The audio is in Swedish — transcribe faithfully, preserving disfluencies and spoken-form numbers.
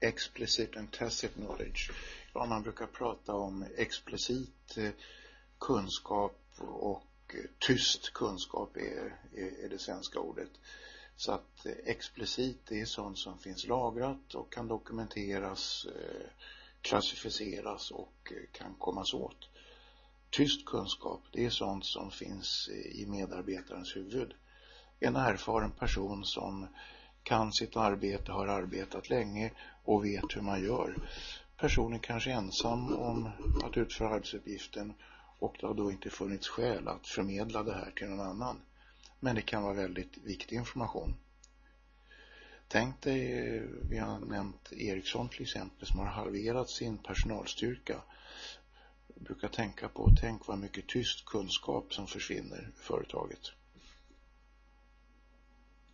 explicit and tacit knowledge. Ja, man brukar prata om explicit eh, kunskap och eh, tyst kunskap är, är, är det svenska ordet. Så att eh, explicit är sånt som finns lagrat och kan dokumenteras, eh, klassificeras och eh, kan kommas åt. Tyst kunskap, det är sånt som finns i medarbetarens huvud. En erfaren person som kan sitt arbete, har arbetat länge och vet hur man gör. Personen kanske är ensam om att utföra arbetsuppgiften och det har då inte funnits skäl att förmedla det här till någon annan. Men det kan vara väldigt viktig information. Tänk dig, vi har nämnt Ericsson till exempel som har halverat sin personalstyrka. Jag brukar tänka på, tänk vad mycket tyst kunskap som försvinner i företaget.